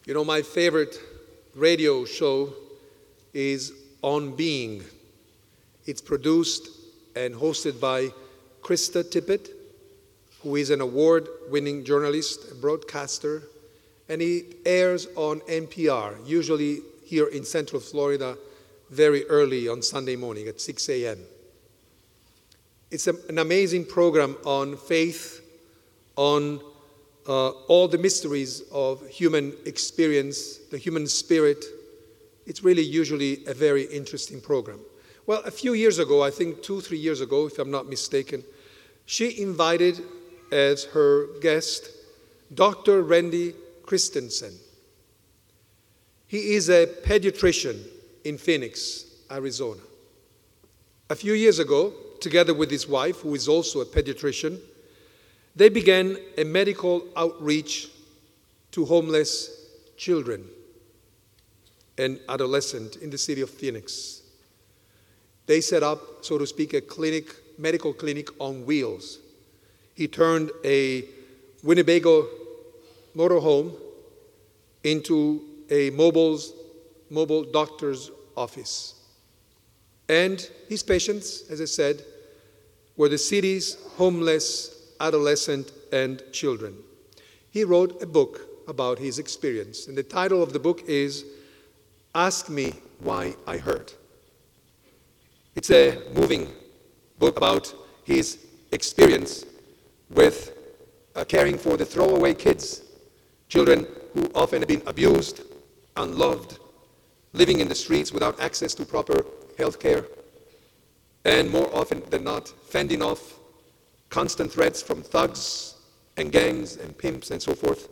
You know, my favorite radio show is On Being. It's produced and hosted by Krista Tippett, who is an award-winning journalist and broadcaster, and it airs on NPR, usually here in Central Florida, very early on Sunday morning at 6 a.m. It's an amazing program on faith, on all the mysteries of human experience, the human spirit. It's really usually a very interesting program. Well, a few years ago, I think 2-3 years ago, if I'm not mistaken, she invited as her guest Dr. Randy Christensen. He is a pediatrician in Phoenix, Arizona. A few years ago, together with his wife, who is also a pediatrician, they began a medical outreach to homeless children and adolescents in the city of Phoenix. They set up, so to speak, a clinic, medical clinic on wheels. He turned a Winnebago motorhome into a mobile doctor's office. And his patients, as I said, were the city's homeless adolescent and children. He wrote a book about his experience, and the title of the book is Ask Me Why I Hurt. It's a moving book about his experience with caring for the throwaway kids, children who often have been abused, unloved, living in the streets without access to proper health care, and more often than not, fending off constant threats from thugs and gangs and pimps and so forth.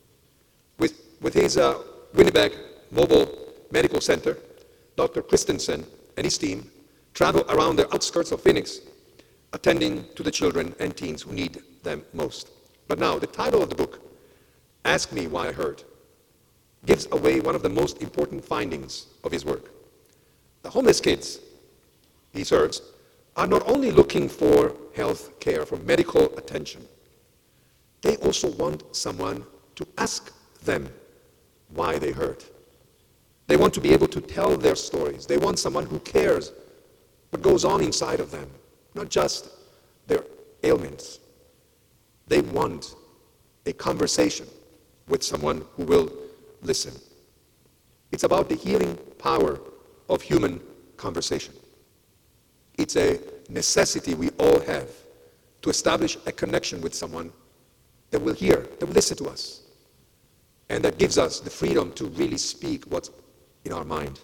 With his Winnipeg Mobile Medical Center, Dr. Christensen and his team travel around the outskirts of Phoenix, attending to the children and teens who need them most. But now, the title of the book, Ask Me Why I Hurt, gives away one of the most important findings of his work. The homeless kids he serves are not only looking for health care, for medical attention, they also want someone to ask them why they hurt. They want to be able to tell their stories. They want someone who cares what goes on inside of them, not just their ailments. They want a conversation with someone who will listen. It's about the healing power of human conversation. It's a necessity we all have to establish a connection with someone that will hear, that will listen to us, and that gives us the freedom to really speak what's in our mind.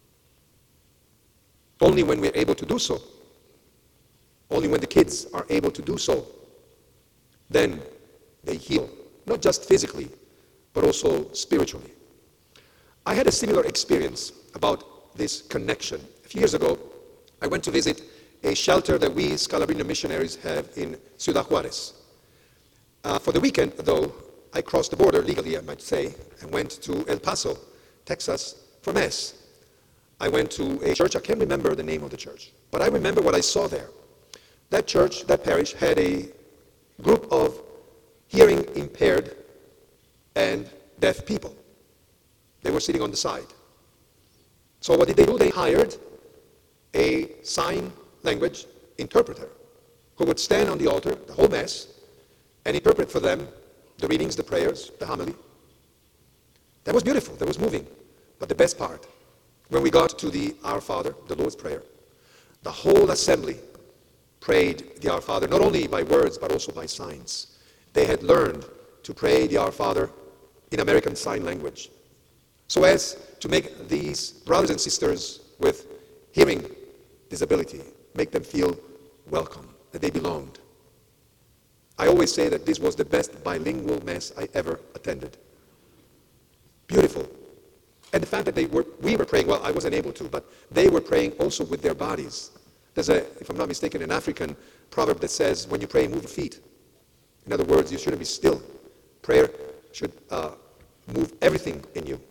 Only when we're able to do so, only when the kids are able to do so, then they heal, not just physically, but also spiritually. I had a similar experience about this connection. A few years ago, I went to visit a shelter that we Scalabrino missionaries have in Ciudad Juarez. For the weekend, though, I crossed the border, legally I might say, and went to El Paso, Texas, for Mass. I went to a church, I can't remember the name of the church, but I remember what I saw there. That church, that parish, had a group of hearing impaired and deaf people. They were sitting on the side. So what did they do? They hired a sign language interpreter who would stand on the altar the whole Mass and interpret for them the readings, the prayers, the homily. That was beautiful, that was moving. But the best part, when we got to the Our Father, the Lord's Prayer, the whole assembly prayed the Our Father, not only by words, but also by signs. They had learned to pray the Our Father in American Sign Language, so as to make these brothers and sisters with hearing disability, make them feel welcome, that they belonged. I always say that this was the best bilingual Mass I ever attended. Beautiful. And the fact that we were praying, well, I wasn't able to, but they were praying also with their bodies. There's if I'm not mistaken, an African proverb that says, when you pray, move your feet. In other words, you shouldn't be still. Prayer should move everything in you.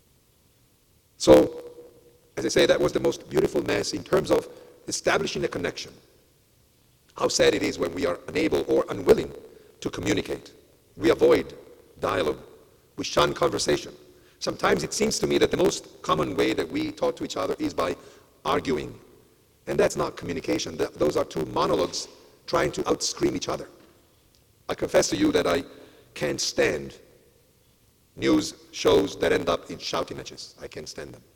So, as I say, that was the most beautiful Mass in terms of establishing a connection. How sad it is when we are unable or unwilling to communicate. We avoid dialogue. We shun conversation. Sometimes it seems to me that the most common way that we talk to each other is by arguing. And that's not communication. Those are two monologues trying to outscream each other. I confess to you that I can't stand news shows that end up in shouting matches. I can't stand them.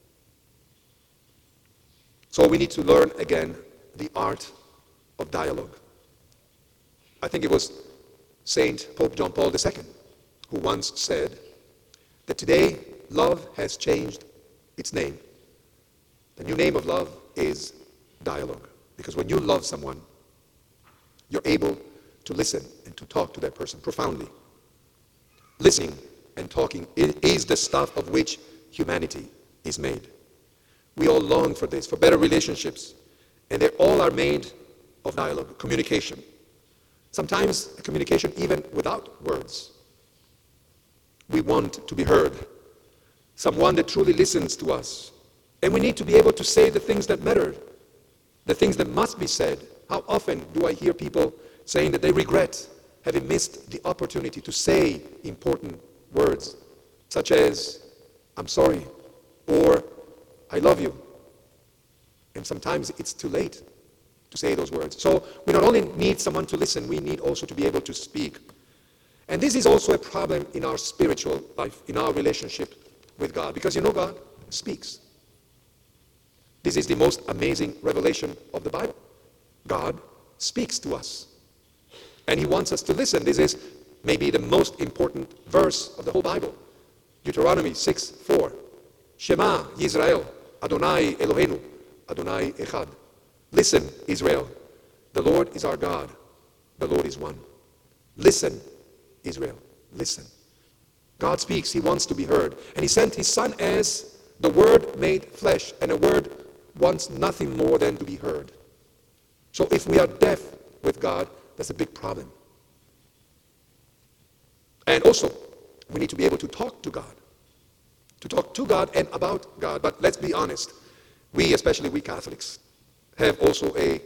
So we need to learn again the art of dialogue. I think it was Saint Pope John Paul II who once said that today love has changed its name. The new name of love is dialogue. Because when you love someone, you're able to listen and to talk to that person profoundly. Listening and talking is the stuff of which humanity is made. We all long for this, for better relationships, and they all are made of dialogue, communication. Sometimes communication even without words. We want to be heard, someone that truly listens to us. And we need to be able to say the things that matter, the things that must be said. How often do I hear people saying that they regret having missed the opportunity to say important words, such as, I'm sorry, or I love you. And sometimes it's too late to say those words. So we not only need someone to listen, we need also to be able to speak. And this is also a problem in our spiritual life, in our relationship with God, because God speaks. This is the most amazing revelation of the Bible. God speaks to us, and He wants us to listen. This is maybe the most important verse of the whole Bible. Deuteronomy 6:4. Shema Yisrael, Adonai Eloheinu, Adonai Echad. Listen, Israel, the Lord is our God, the Lord is one. Listen, Israel, listen. God speaks, He wants to be heard. And He sent His Son as the Word made flesh, and a word wants nothing more than to be heard. So if we are deaf with God, that's a big problem. And also, we need to be able to talk to God. To talk to God and about God. But let's be honest, we, especially we Catholics, have also a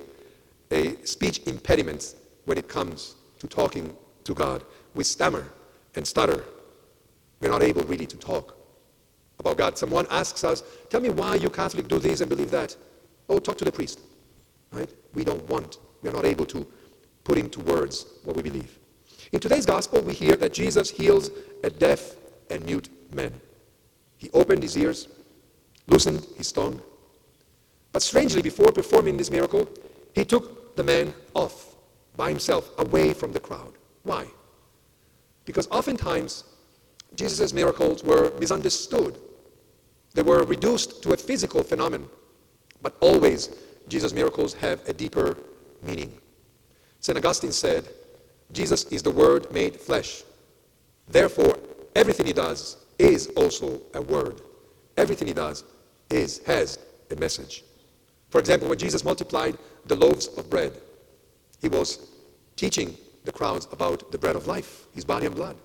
speech impediment when it comes to talking to God. We stammer and stutter. We're not able really to talk about God. Someone asks us, tell me why you Catholic do this and believe that. Oh, talk to the priest. Right? We are not able to put into words what we believe. In today's gospel, we hear that Jesus heals a deaf and mute man. He opened his ears, loosened his tongue. But strangely, before performing this miracle, He took the man off by himself, away from the crowd. Why? Because oftentimes, Jesus' miracles were misunderstood. They were reduced to a physical phenomenon. But always, Jesus' miracles have a deeper meaning. St. Augustine said, Jesus is the Word made flesh. Therefore, everything He does is also a word. Everything He does has a message. For example, when Jesus multiplied the loaves of bread, He was teaching the crowds about the bread of life, His body and blood.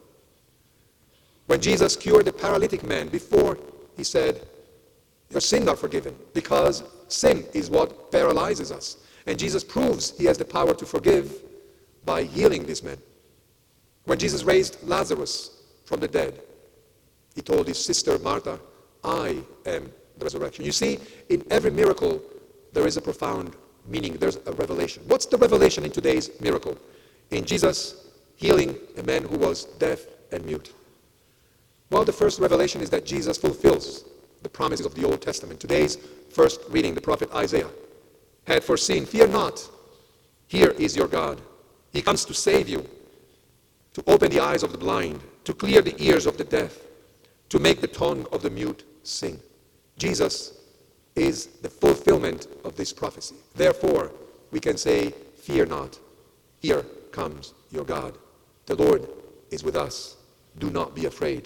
When Jesus cured the paralytic man, before He said, your sins are forgiven, because sin is what paralyzes us. And Jesus proves He has the power to forgive by healing this man. When Jesus raised Lazarus from the dead, He told his sister Martha, I am the resurrection. You see, in every miracle, there is a profound meaning. There's a revelation. What's the revelation in today's miracle? In Jesus healing a man who was deaf and mute. Well, the first revelation is that Jesus fulfills the promises of the Old Testament. Today's first reading, the prophet Isaiah had foreseen, fear not, here is your God. He comes to save you, to open the eyes of the blind, to clear the ears of the deaf, to make the tongue of the mute sing. Jesus is the fulfillment of this prophecy. Therefore, we can say, fear not, here comes your God. The Lord is with us. Do not be afraid.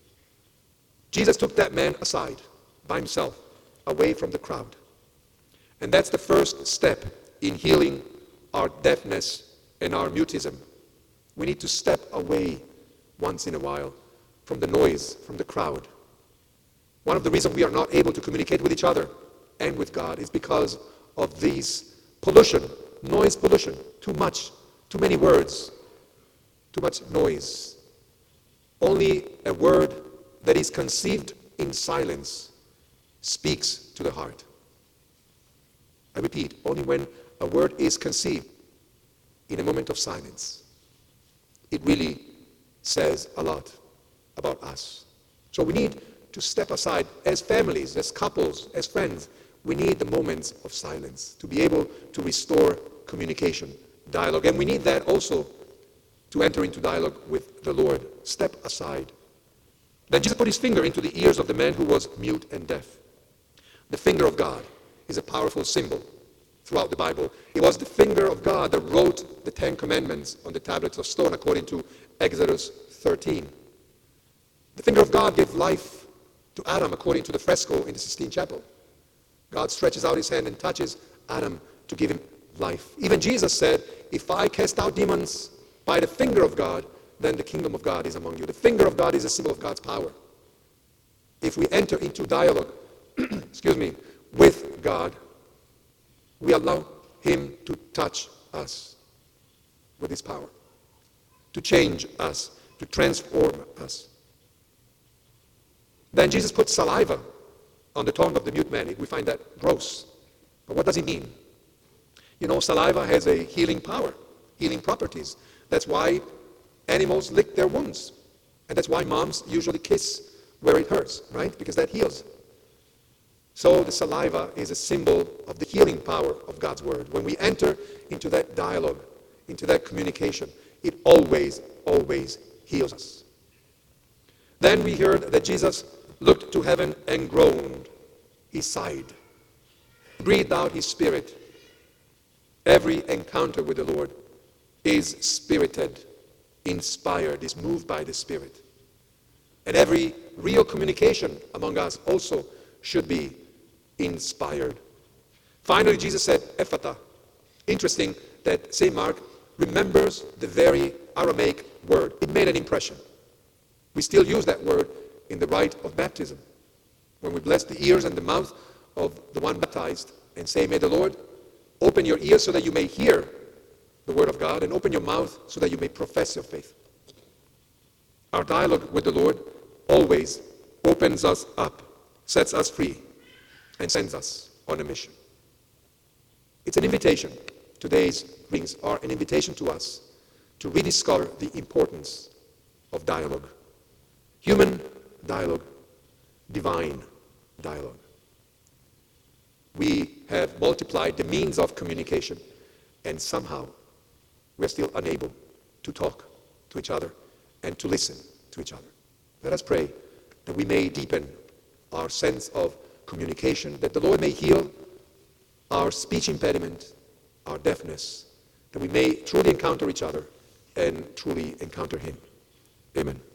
Jesus took that man aside by himself, away from the crowd. And that's the first step in healing our deafness and our mutism. We need to step away once in a while from the noise, from the crowd. One of the reasons we are not able to communicate with each other and with God is because of these pollution, noise pollution, too many words, too much noise. Only a word that is conceived in silence speaks to the heart. I repeat, only when a word is conceived in a moment of silence, it really says a lot about us. So we need to step aside as families, as couples, as friends. We need the moments of silence to be able to restore communication, dialogue. And we need that also to enter into dialogue with the Lord. Step aside. Then Jesus put his finger into the ears of the man who was mute and deaf. The finger of God is a powerful symbol throughout the Bible. It was the finger of God that wrote the 10 Commandments on the tablets of stone, according to Exodus 13. The finger of God gave life to Adam, according to the fresco in the Sistine Chapel. God stretches out his hand and touches Adam to give him life. Even Jesus said, if I cast out demons by the finger of God, then the kingdom of God is among you. The finger of God is a symbol of God's power. If we enter into dialogue, with God, we allow him to touch us with his power, to change us, to transform us. Then Jesus put saliva on the tongue of the mute man. We find that gross. But what does it mean? You know, saliva has a healing power, healing properties. That's why animals lick their wounds. And that's why moms usually kiss where it hurts, right? Because that heals. So the saliva is a symbol of the healing power of God's word. When we enter into that dialogue, into that communication, it always, always heals us. Then we heard that Jesus looked to heaven and groaned. He sighed, breathed out his spirit. Every encounter with the Lord is spirited, inspired, is moved by the Spirit. And every real communication among us also should be inspired. Finally, Jesus said, Ephata. Interesting that St. Mark remembers the very Aramaic word. It made an impression. We still use that word in the rite of baptism, when we bless the ears and the mouth of the one baptized and say, may the Lord open your ears so that you may hear the word of God, and open your mouth so that you may profess your faith. Our dialogue with the Lord always opens us up, sets us free, and sends us on a mission. It's an invitation. Today's readings are an invitation to us to rediscover the importance of dialogue. Human dialogue, divine dialogue. We have multiplied the means of communication, and somehow we're still unable to talk to each other and to listen to each other. Let us pray that we may deepen our sense of communication, that the Lord may heal our speech impediment, our deafness, that we may truly encounter each other and truly encounter him. Amen.